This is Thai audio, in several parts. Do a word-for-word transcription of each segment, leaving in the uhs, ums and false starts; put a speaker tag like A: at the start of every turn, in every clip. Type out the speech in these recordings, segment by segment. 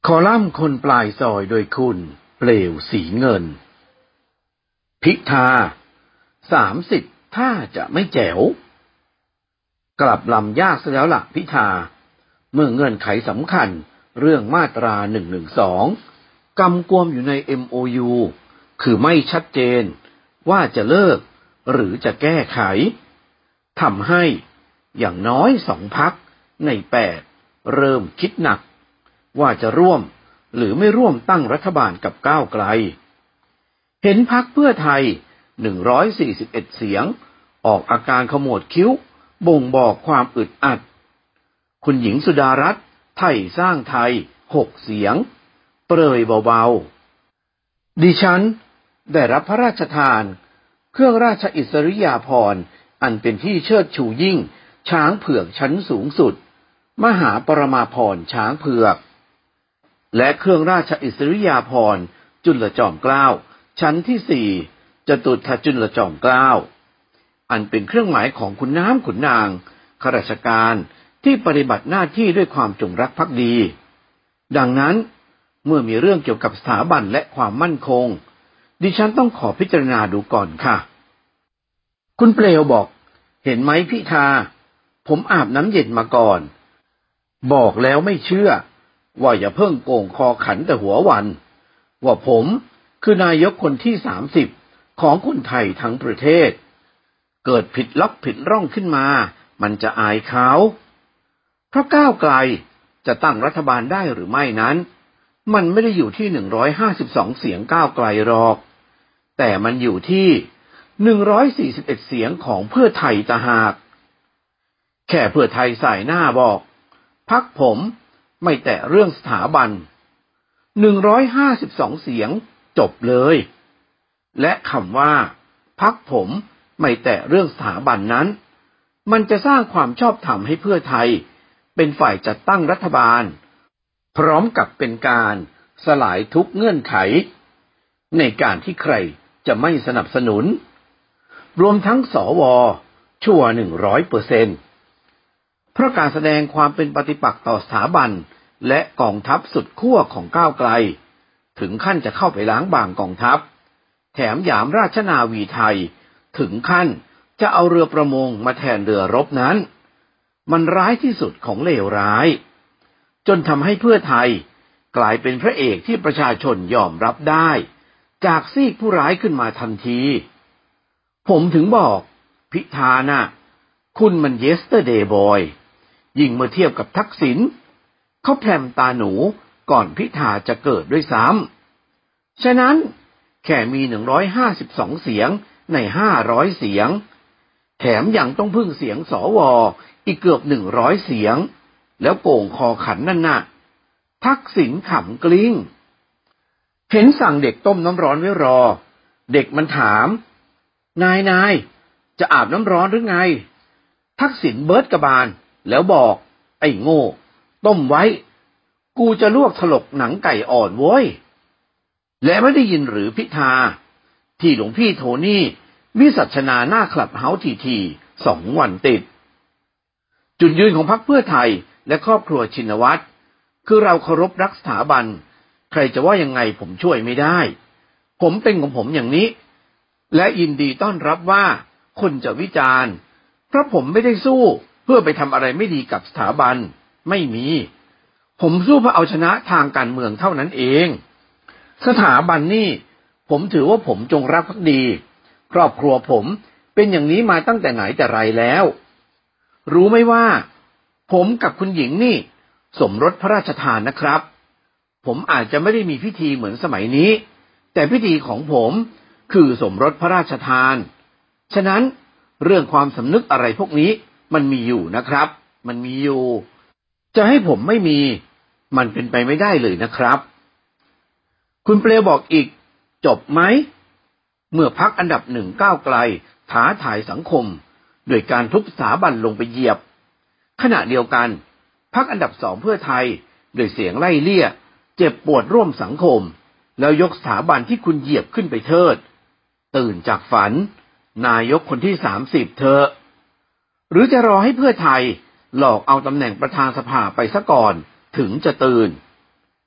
A: คอลัมน์คนปลายซอยโดยคุณเปลวสีเงินพิธาสามสิบถ้าจะไม่แจ๋วกลับลำยากซะแล้วล่ะพิธาเมื่อเงื่อนไขสำคัญเรื่องมาตราหนึ่งหนึ่งสองกำกวมอยู่ใน เอ็ม โอ ยู คือไม่ชัดเจนว่าจะเลิกหรือจะแก้ไขทำให้อย่างน้อยสองพรรคในแปดเริ่มคิดหนักว่าจะร่วมหรือไม่ร่วมตั้งรัฐบาลกับก้าวไกลเห็นพรรคเพื่อไทยหนึ่งร้อยสี่สิบเอ็ดเสียงออกอาการขมวดคิ้วบ่งบอกความอึดอัดคุณหญิงสุดารัตน์ไทยสร้างไทยหกเสียงเปรยเบาๆดิฉันได้รับพระราชทานเครื่องราชอิสริยาภรณ์อันเป็นที่เชิดชูยิ่งช้างเผือกชั้นสูงสุดมหาปรมาภรณ์ช้างเผือกและเครื่องราชอิสริยาภรณ์จุลจอมเกล้าชั้นที่สี่จตุรจุลจอมเกล้าอันเป็นเครื่องหมายของขุนน้ำขุนนางข้าราชการที่ปฏิบัติหน้าที่ด้วยความจงรักภักดีดังนั้นเมื่อมีเรื่องเกี่ยวกับสถาบันและความมั่นคงดิฉันต้องขอพิจารณาดูก่อนค่ะคุณเปลวบอกเห็นไหมพิธาผมอาบน้ำเย็นมาก่อนบอกแล้วไม่เชื่อว่าอย่าเพิ่งโกงคอขันแต่หัววันว่าผมคือนายกคนที่สามสิบของคนไทยทั้งประเทศเกิดผิดล็อกผิดร่องขึ้นมามันจะอายเขาเพราะก้าวไกลจะตั้งรัฐบาลได้หรือไม่นั้นมันไม่ได้อยู่ที่หนึ่งร้อยห้าสิบสองเสียงก้าวไกลหรอกแต่มันอยู่ที่หนึ่งร้อยสี่สิบเอ็ดเสียงของเพื่อไทยต่างหากแค่เพื่อไทยสายหน้าบอกพรรคผมไม่แตะเรื่องสถาบันหนึ่งร้อยห้าสิบสองเสียงจบเลยและคำว่าพรรคผมไม่แตะเรื่องสถาบันนั้นมันจะสร้างความชอบธรรมให้เพื่อไทยเป็นฝ่ายจัดตั้งรัฐบาลพร้อมกับเป็นการสลายทุกเงื่อนไขในการที่ใครจะไม่สนับสนุนรวมทั้งสวชั่ว หนึ่งร้อยเปอร์เซ็นต์ เพราะการแสดงความเป็นปฏิปักษ์ต่อสถาบันและกองทัพสุดขั้วของก้าวไกลถึงขั้นจะเข้าไปล้างบางกองทัพแถมหยามราชนาวีไทยถึงขั้นจะเอาเรือประมงมาแทนเรือรบนั้นมันร้ายที่สุดของเลวร้ายจนทำให้เพื่อไทยกลายเป็นพระเอกที่ประชาชนยอมรับได้จากซีกผู้ร้ายขึ้นมาทันทีผมถึงบอกพิธาน่ะคุณมัน yesterday boy ยิ่งเมื่อเทียบกับทักษิณเขาแพรมตาหนูก่อนพิธาจะเกิดด้วยซ้ำฉะนั้นแค่มีหนึ่งร้อยห้าสิบสองเสียงในห้าร้อยเสียงแถมยังต้องพึ่งเสียงสวอีกเกือบหนึ่งร้อยเสียงแล้วโก่งคอขันนั่นน่ะทักษิณขำกลิ้งเห็นสั่งเด็กต้มน้ำร้อนไว้รอเด็กมันถามนายนายจะอาบน้ำร้อนหรือไงทักษิณเบิร์ดกระบาลแล้วบอกไอ้โง่ต้มไว้กูจะลวกถลกหนังไก่อ่อนโว้ยและไม่ได้ยินหรือพิธาที่หลวงพี่โทนี่วิสัชนาหน้าคลับเฮาส์ทีทีสองวันติดจุดยืนของพรรคเพื่อไทยและครอบครัวชินวัตรคือเราเคารพรักสถาบันใครจะว่ายังไงผมช่วยไม่ได้ผมเป็นของผมอย่างนี้และยินดีต้อนรับว่าคนจะวิจารณ์เพราะผมไม่ได้สู้เพื่อไปทำอะไรไม่ดีกับสถาบันไม่มีผมสู้เพื่อเอาชนะทางการเมืองเท่านั้นเองสถาบันนี่ผมถือว่าผมจงรักภักดีครอบครัวผมเป็นอย่างนี้มาตั้งแต่ไหนแต่ไรแล้วรู้ไหมว่าผมกับคุณหญิงนี่สมรสพระราชทานนะครับผมอาจจะไม่ได้มีพิธีเหมือนสมัยนี้แต่พิธีของผมคือสมรสพระราชทานฉะนั้นเรื่องความสำนึกอะไรพวกนี้มันมีอยู่นะครับมันมีอยู่จะให้ผมไม่มีมันเป็นไปไม่ได้เลยนะครับคุณเปลวบอกอีกจบไหมเมื่อพรรคอันดับหนึ่งก้าวไกลท้าทายสังคมโดยการทุบสถาบันลงไปเหยียบขณะเดียวกันพรรคอันดับสองเพื่อไทยโดยเสียงไล่เลี่ยเจ็บปวดร่วมสังคมแล้วยกสถาบันที่คุณเหยียบขึ้นไปเทิดตื่นจากฝันนายกคนที่สามสิบเถอะหรือจะรอให้เพื่อไทยหลอกเอาตำแหน่งประธานสภาไปซะก่อนถึงจะตื่น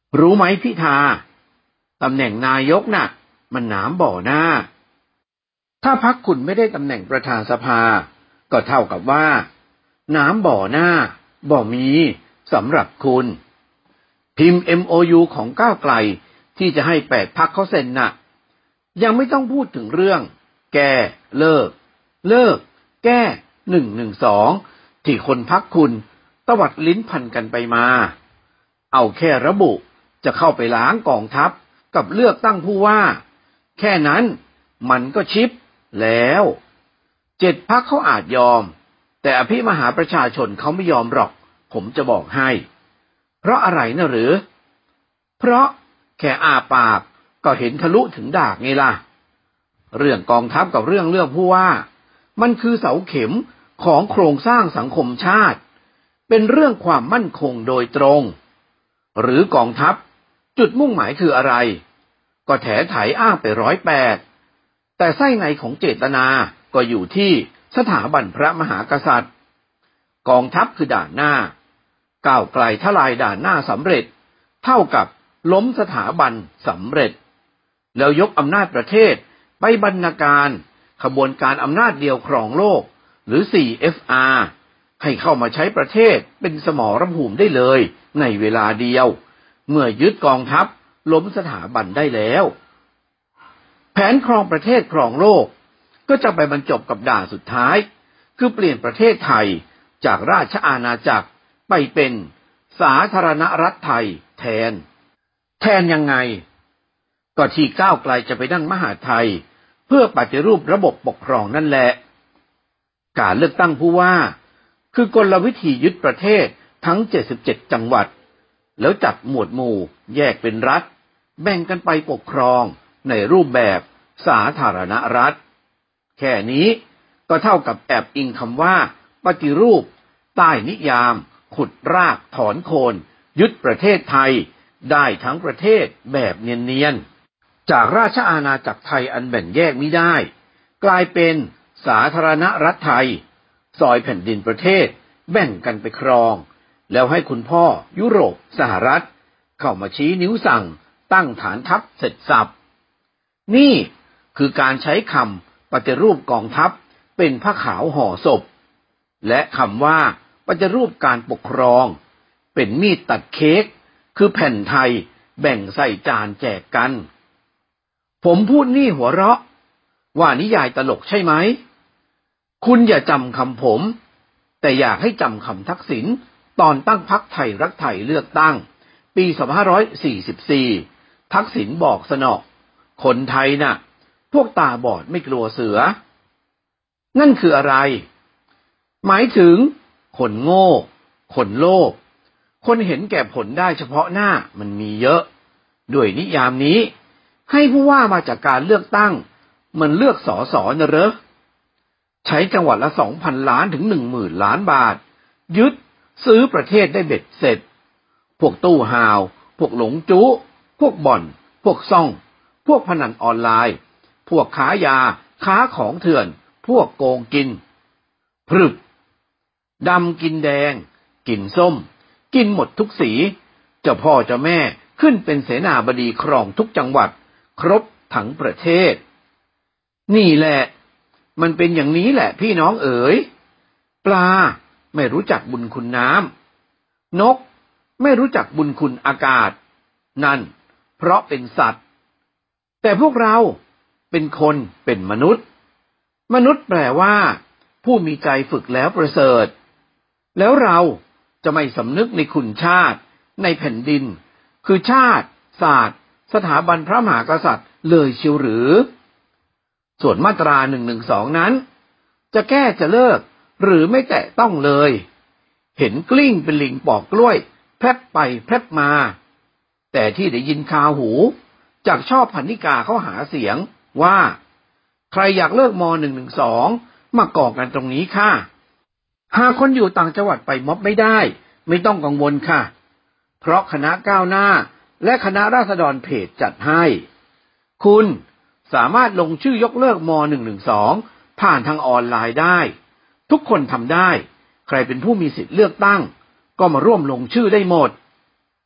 A: รู้ไหมพิธาตำแหน่งนายกน่ะมันหนามบ่อหน้าถ้าพรรคคุณไม่ได้ตำแหน่งประธานสภาก็เท่ากับว่าหนามบ่อหน้าบ่มีสำหรับคุณพิมพ์ เอ็ม โอ ยู ของก้าวไกลที่จะให้แปดพรรคเขาเซ็นน่ะยังไม่ต้องพูดถึงเรื่องแก้เลิกเลิกแก้หนึ่งหนึ่งสองที่คนพรรคคุณตวัดลิ้นพันกันไปมาเอาแค่ระบุจะเข้าไปล้างกองทัพกับเลือกตั้งผู้ว่าแค่นั้นมันก็ชิปแล้วเจ็ดพรรคเขาอาจยอมแต่อภิมหาประชาชนเขาไม่ยอมหรอกผมจะบอกให้เพราะอะไรนะหรือเพราะแค่อาปากก็เห็นทะลุถึงดากไงล่ะเรื่องกองทัพกับเรื่องเลือกผู้ว่ามันคือเสาเข็มของโครงสร้างสังคมชาติเป็นเรื่องความมั่นคงโดยตรงหรือกองทัพจุดมุ่งหมายคืออะไรก็แถไถอ้างไปร้อยแปดแต่ไส้ในของเจตนาก็อยู่ที่สถาบันพระมหากษัตริย์กองทัพคือด่านหน้าก้าวไกลทลายด่านหน้าสำเร็จเท่ากับล้มสถาบันสำเร็จแล้วยกอำนาจประเทศไปบรรณาการขบวนการอำนาจเดียวครองโลกหรือ โฟร์ เอฟ อาร์ ให้เข้ามาใช้ประเทศเป็นสมรภูมิได้เลยในเวลาเดียวเมื่อยึดกองทัพล้มสถาบันได้แล้วแผนครองประเทศครองโลกก็จะไปบรรจบกับด่านสุดท้ายคือเปลี่ยนประเทศไทยจากราชอาณาจักรไปเป็นสาธารณรัฐไทยแทนแทนยังไงก็ที่ก้าวไกลจะไปนั่งมหาไทยเพื่อปฏิรูประบบปกครองนั่นแหละการเลือกตั้งผู้ว่าคือกลวิธียึดประเทศทั้งเจ็ดสิบเจ็ดจังหวัดแล้วจัดหมวดหมู่แยกเป็นรัฐแบ่งกันไปปกครองในรูปแบบสาธารณรัฐแค่นี้ก็เท่ากับแอบอิงคำว่าปฏิรูปใต้นิยามขุดรากถอนโคนยึดประเทศไทยได้ทั้งประเทศแบบเนียนๆจากราชอาณาจักรไทยอันแบ่งแยกไม่ได้กลายเป็นสาธารณรัฐไทยซอยแผ่นดินประเทศแบ่งกันไปครองแล้วให้คุณพ่อยุโรปสหรัฐเข้ามาชี้นิ้วสั่งตั้งฐานทัพเสร็จสับนี่คือการใช้คำปฏิรูปกองทัพเป็นผ้าขาวห่อศพและคำว่าปฏิรูปการปกครองเป็นมีดตัดเค้กคือแผ่นไทยแบ่งใส่จานแจกกันผมพูดนี่หัวเราะว่านิยายตลกใช่ไหมคุณอย่าจำคำผมแต่อยากให้จำคำทักษิณตอนตั้งพรรคไทยรักไทยเลือกตั้งปีสองพันห้าร้อยสี่สิบสี่ทักษิณบอกสนอคนไทยน่ะพวกตาบอดไม่กลัวเสือนั่นคืออะไรหมายถึงคนโง่คนโลภคนเห็นแก่ผลได้เฉพาะหน้ามันมีเยอะด้วยนิยามนี้ให้ผู้ว่ามาจากการเลือกตั้งมันเลือกสอสอนะเหรอใช้จังหวัดละ สองพัน ล้านถึง หนึ่งหมื่น ล้านบาทยึดซื้อประเทศได้เบ็ดเสร็จพวกตู้ห่าวพวกหลงจู้พวกบ่อนพวกซ่องพวกพนันออนไลน์พวกค้ายาค้าของเถื่อนพวกโกงกินพรึบดำกินแดงกินส้มกินหมดทุกสีเจ้าพ่อเจ้าแม่ขึ้นเป็นเสนาบดีครองทุกจังหวัดครบทั้งประเทศนี่แหละมันเป็นอย่างนี้แหละพี่น้องเอ๋ยปลาไม่รู้จักบุญคุณน้ำนกไม่รู้จักบุญคุณอากาศนั่นเพราะเป็นสัตว์แต่พวกเราเป็นคนเป็นมนุษย์มนุษย์แปลว่าผู้มีใจฝึกแล้วประเสริฐแล้วเราจะไม่สำนึกในคุณชาติในแผ่นดินคือชาติศาสตร์สถาบันพระมหากษัตริย์เลยเชียวหรือส่วนมาตราหนึ่งหนึ่งสองนั้นจะแก้จะเลิกหรือไม่แตะต้องเลยเห็นกลิ้งเป็นลิงปอกกล้วยแพร่ไปแพร่มาแต่ที่ได้ยินคาหูจากชอบพันนิกาเขาหาเสียงว่าใครอยากเลิกม หนึ่งหนึ่งสองมาก่อกันตรงนี้ค่ะหากคนอยู่ต่างจังหวัดไปม็อบไม่ได้ไม่ต้องกังวลค่ะเพราะคณะก้าวหน้าและคณะราษฎรเพจจัดให้คุณสามารถลงชื่อยกเลิกม หนึ่งหนึ่งสองผ่านทางออนไลน์ได้ทุกคนทำได้ใครเป็นผู้มีสิทธิ์เลือกตั้งก็มาร่วมลงชื่อได้หมด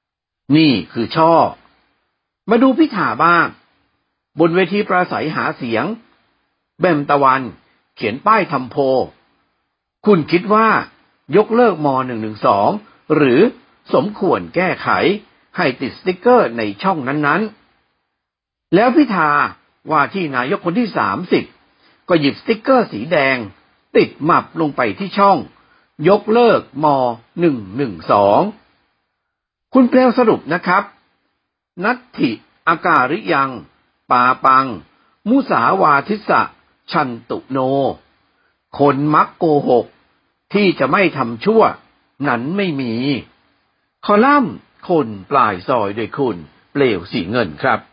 A: นี่คือช่อมาดูพิธาบ้างบนเวทีปราศัยหาเสียงแบมตะวันเขียนป้ายทำโพลคุณคิดว่ายกเลิกม หนึ่งหนึ่งสอง หรือสมควรแก้ไขให้ติดสติ๊กเกอร์ในช่องนั้นๆแล้วพิธาว่าที่นายกคนที่สามสิบก็หยิบสติ๊กเกอร์สีแดงติดหมับลงไปที่ช่องยกเลิกม หนึ่งหนึ่งสองคุณเปลวสรุปนะครับนัตถิอาการิยังปาปังมุสาวาทิสะชันตุโนคนมักโกหกที่จะไม่ทำชั่วนั้นไม่มีคอลัมน์คนปลายซอยโดยคุณเปลวสีเงินครับ